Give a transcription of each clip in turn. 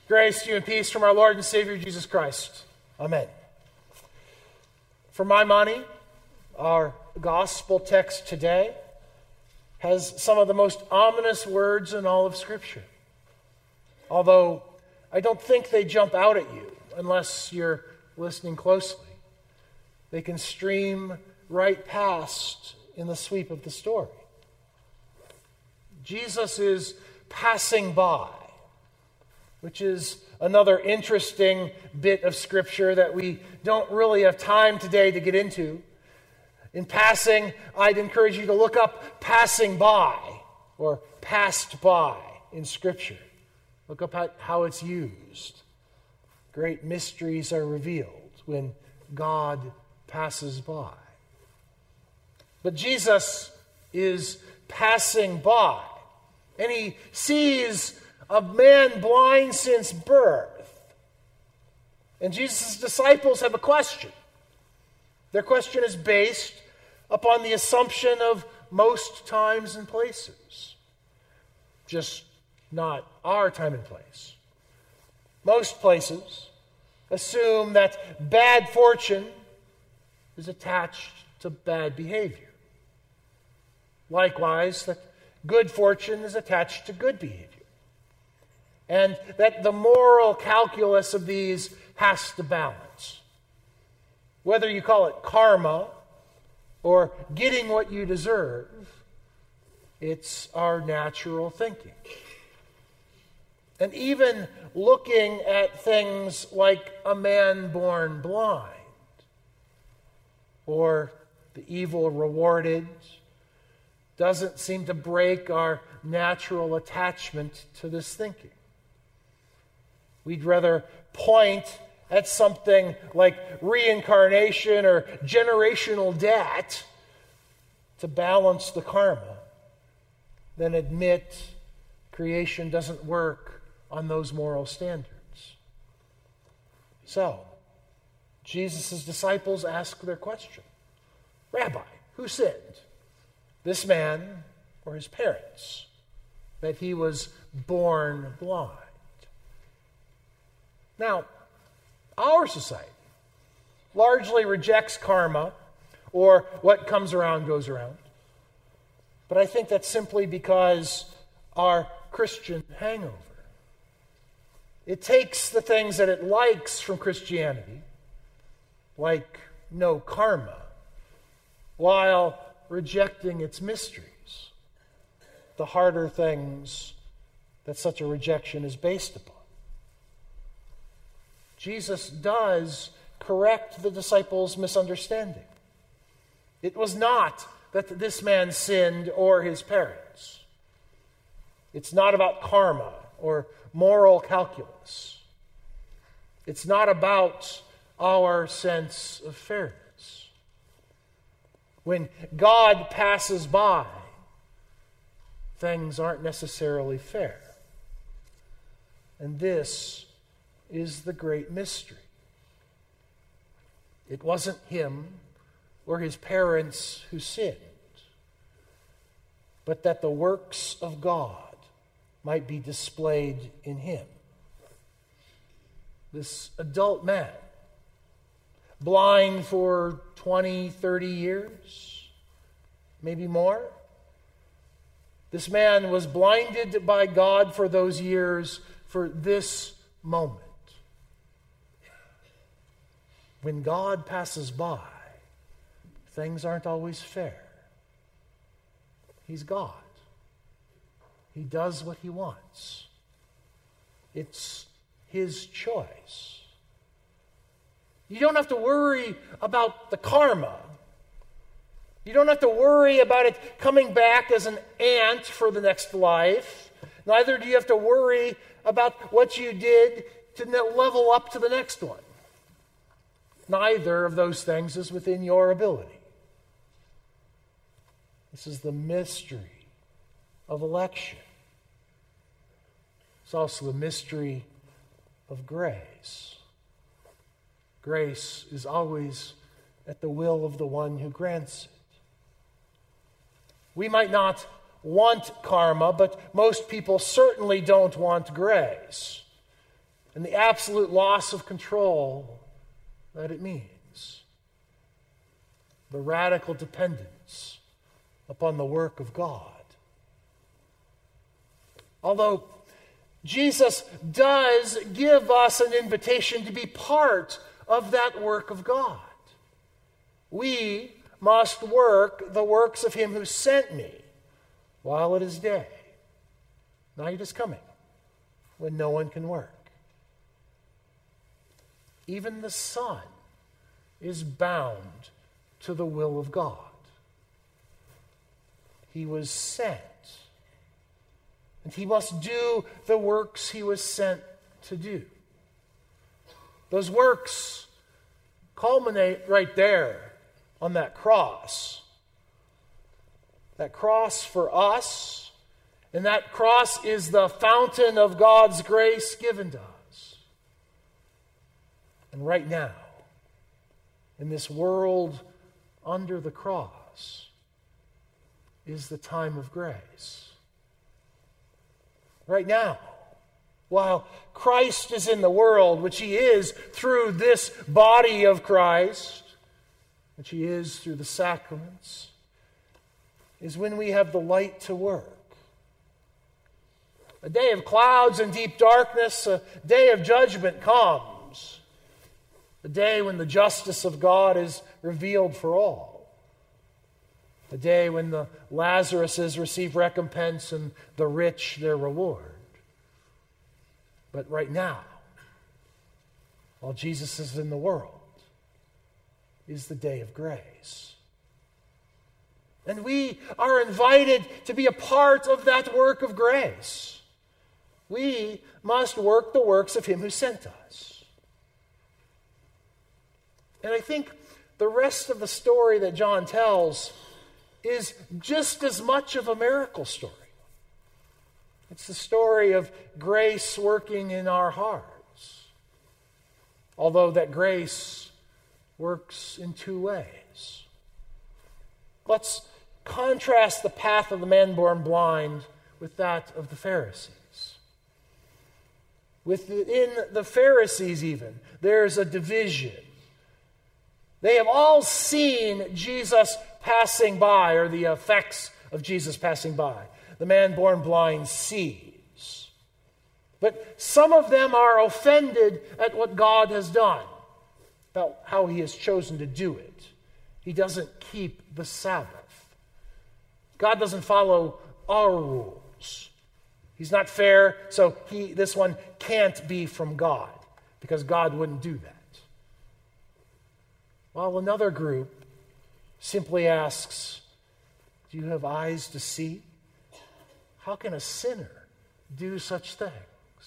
Grace to you and peace from our Lord and Savior Jesus Christ. Amen. For my money, our gospel text today has some of the most ominous words in all of Scripture. Although I don't think they jump out at you unless you're listening closely. They can stream right past in the sweep of the story. Jesus is passing by, which is another interesting bit of Scripture that we don't really have time today to get into. In passing, I'd encourage you to look up passing by or passed by in Scripture. Look up at how it's used. Great mysteries are revealed when God passes by. But Jesus is passing by, and he sees a man blind since birth. And Jesus' disciples have a question. Their question is based upon the assumption of most times and places. Just not our time and place. Most places assume that bad fortune is attached to bad behavior. Likewise, that good fortune is attached to good behavior. And that the moral calculus of these has to balance. Whether you call it karma or getting what you deserve, it's our natural thinking. And even looking at things like a man born blind or the evil rewarded doesn't seem to break our natural attachment to this thinking. We'd rather point at something like reincarnation or generational debt to balance the karma than admit creation doesn't work on those moral standards. So, Jesus' disciples ask their question. Rabbi, who sinned? This man or his parents, that he was born blind? Now, our society largely rejects karma, or what comes around goes around. But I think that's simply because our Christian hangover. It takes the things that it likes from Christianity, like no karma, while rejecting its mysteries, the harder things that such a rejection is based upon. Jesus does correct the disciples' misunderstanding. It was not that this man sinned or his parents. It's not about karma or moral calculus. It's not about our sense of fairness. When God passes by, things aren't necessarily fair. And this is the great mystery. It wasn't him or his parents who sinned, but that the works of God might be displayed in him. This adult man, blind for 20, 30 years, maybe more. This man was blinded by God for those years for this moment. When God passes by, things aren't always fair. He's God. He does what he wants. It's his choice. You don't have to worry about the karma. You don't have to worry about it coming back as an ant for the next life. Neither do you have to worry about what you did to level up to the next one. Neither of those things is within your ability. This is the mystery of election. It's also the mystery of grace. Grace is always at the will of the one who grants it. We might not want karma, but most people certainly don't want grace. and the absolute loss of control that it means. The radical dependence upon the work of God. Although Jesus does give us an invitation to be part of that work of God. We must work the works of him who sent me while it is day. Night is coming when no one can work. Even the Son is bound to the will of God. He was sent, and he must do the works he was sent to do. Those works culminate right there on that cross. That cross for us, and that cross is the fountain of God's grace given to us. And right now, in this world under the cross, is the time of grace. Right now, while Christ is in the world, which he is through this body of Christ, which he is through the sacraments, is when we have the light to work. A day of clouds and deep darkness, a day of judgment comes. A day when the justice of God is revealed for all. A day when the Lazaruses receive recompense and the rich their reward. But right now, while Jesus is in the world, is the day of grace. And we are invited to be a part of that work of grace. We must work the works of him who sent us. And I think the rest of the story that John tells is just as much of a miracle story. It's the story of grace working in our hearts. Although that grace works in two ways. Let's contrast the path of the man born blind with that of the Pharisees. Within the Pharisees even, there's a division. They have all seen Jesus passing by, or the effects of Jesus passing by. The man born blind sees. But some of them are offended at what God has done, about how he has chosen to do it. He doesn't keep the Sabbath. God doesn't follow our rules. He's not fair, so this one can't be from God, because God wouldn't do that. While another group simply asks, do you have eyes to see? How can a sinner do such things?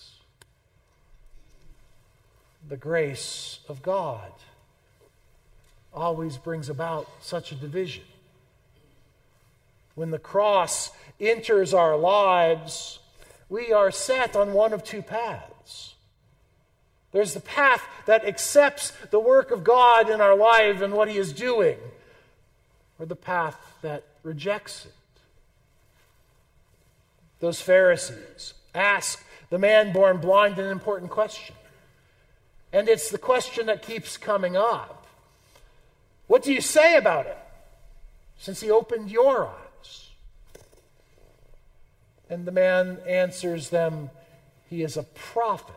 The grace of God always brings about such a division. When the cross enters our lives, we are set on one of two paths. There's the path that accepts the work of God in our life and what he is doing, or the path that rejects it. Those Pharisees ask the man born blind an important question. And it's the question that keeps coming up. What do you say about it, since he opened your eyes? And the man answers them, he is a prophet.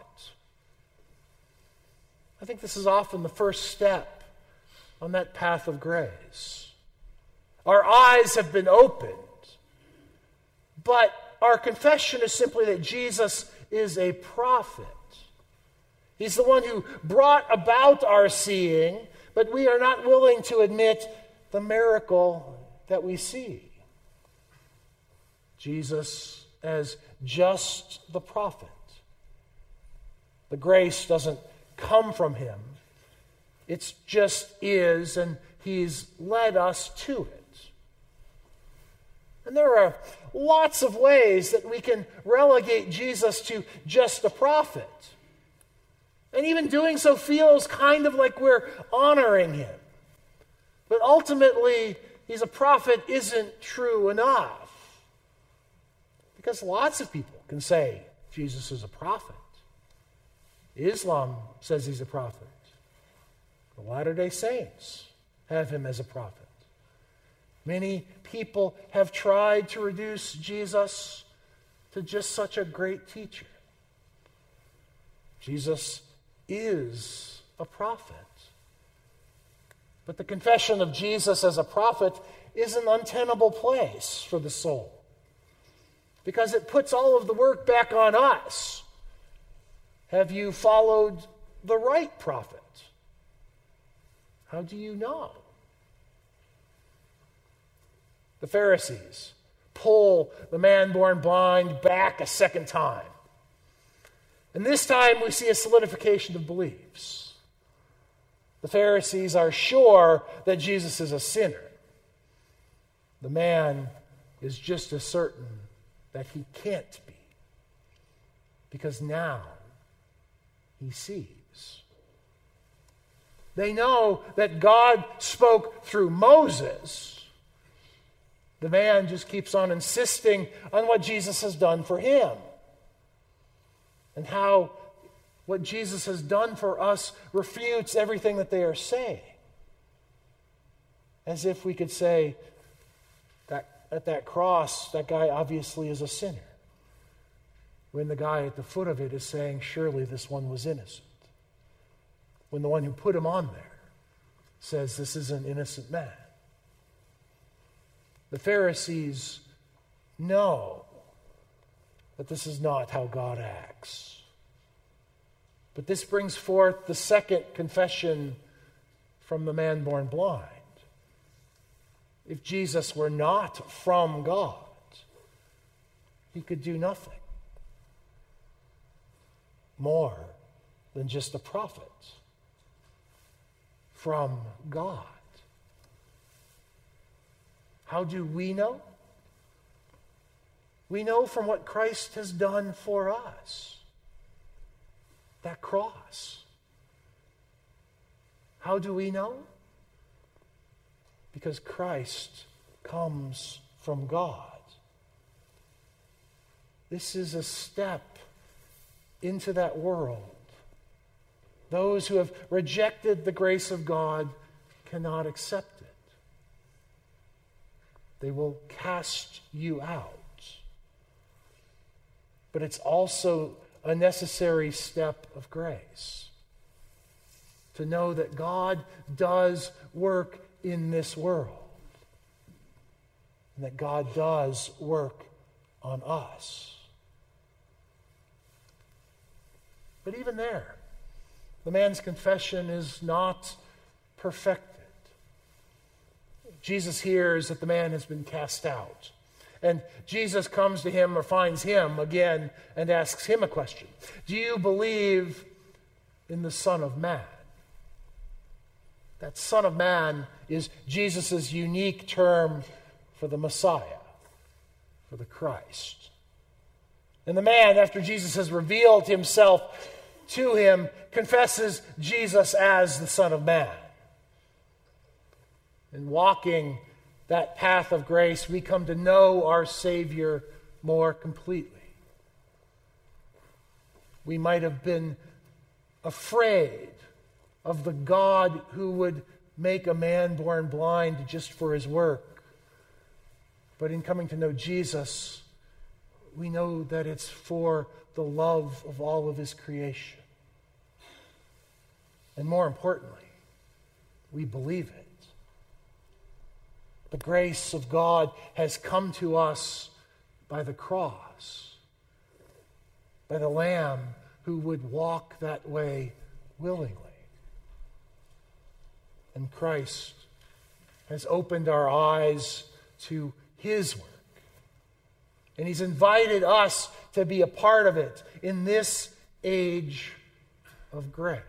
I think this is often the first step on that path of grace. Our eyes have been opened, but our confession is simply that Jesus is a prophet. He's the one who brought about our seeing, but we are not willing to admit the miracle that we see. Jesus as just the prophet. The grace doesn't come from him. It just is, and he's led us to it. And there are lots of ways that we can relegate Jesus to just a prophet. And even doing so feels kind of like we're honoring him. But ultimately, he's a prophet isn't true enough. Because lots of people can say Jesus is a prophet. Islam says he's a prophet. The Latter-day Saints have him as a prophet. Many people have tried to reduce Jesus to just such a great teacher. Jesus is a prophet. But the confession of Jesus as a prophet is an untenable place for the soul, because it puts all of the work back on us. Have you followed the right prophet? How do you know? The Pharisees pull the man born blind back a second time. And this time we see a solidification of beliefs. The Pharisees are sure that Jesus is a sinner. The man is just as certain that he can't be, because now he sees. They know that God spoke through Moses. The man just keeps on insisting on what Jesus has done for him, and how what Jesus has done for us refutes everything that they are saying. As if we could say that at that cross, that guy obviously is a sinner, when the guy at the foot of it is saying, surely this one was innocent. When the one who put him on there says, this is an innocent man. The Pharisees know that this is not how God acts. But this brings forth the second confession from the man born blind. If Jesus were not from God, he could do nothing more than just a prophet from God. How do we know? We know from what Christ has done for us. That cross. How do we know? Because Christ comes from God. This is a step into that world. Those who have rejected the grace of God cannot accept it. They will cast you out. But it's also a necessary step of grace to know that God does work in this world, and that God does work on us. But even there, the man's confession is not perfected. Jesus hears that the man has been cast out. And Jesus comes to him, or finds him again, and asks him a question. Do you believe in the Son of Man? That Son of Man is Jesus' unique term for the Messiah, for the Christ. And the man, after Jesus has revealed himself to him, confesses Jesus as the Son of Man. And walking that path of grace, we come to know our Savior more completely. We might have been afraid of the God who would make a man born blind just for his work. But in coming to know Jesus, we know that it's for the love of all of his creation. And more importantly, we believe it. The grace of God has come to us by the cross, by the Lamb who would walk that way willingly. And Christ has opened our eyes to his work. And he's invited us to be a part of it in this age of grace.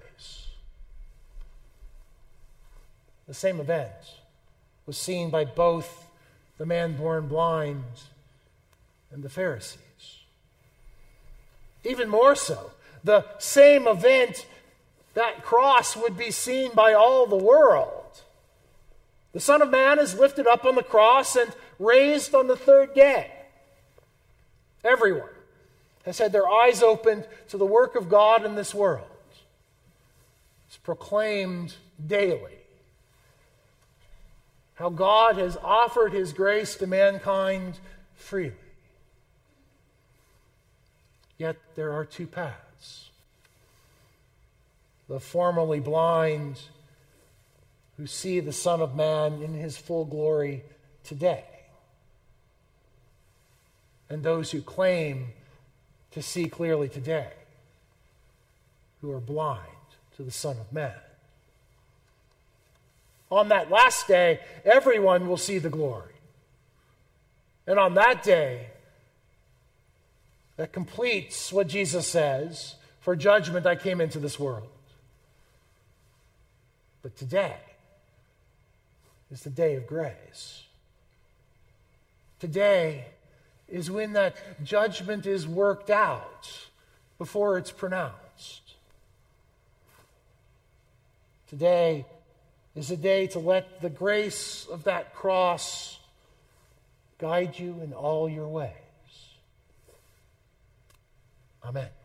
The same event was seen by both the man born blind and the Pharisees. Even more so, the same event, that cross, would be seen by all the world. The Son of Man is lifted up on the cross and raised on the third day. Everyone has had their eyes opened to the work of God in this world. It's proclaimed daily. How God has offered his grace to mankind freely. Yet there are two paths. The formerly blind who see the Son of Man in his full glory today, and those who claim to see clearly today, who are blind to the Son of Man. On that last day, everyone will see the glory. And on that day, that completes what Jesus says, "For judgment I came into this world." But today is the day of grace. Today is when that judgment is worked out before it's pronounced. Today is a day to let the grace of that cross guide you in all your ways. Amen.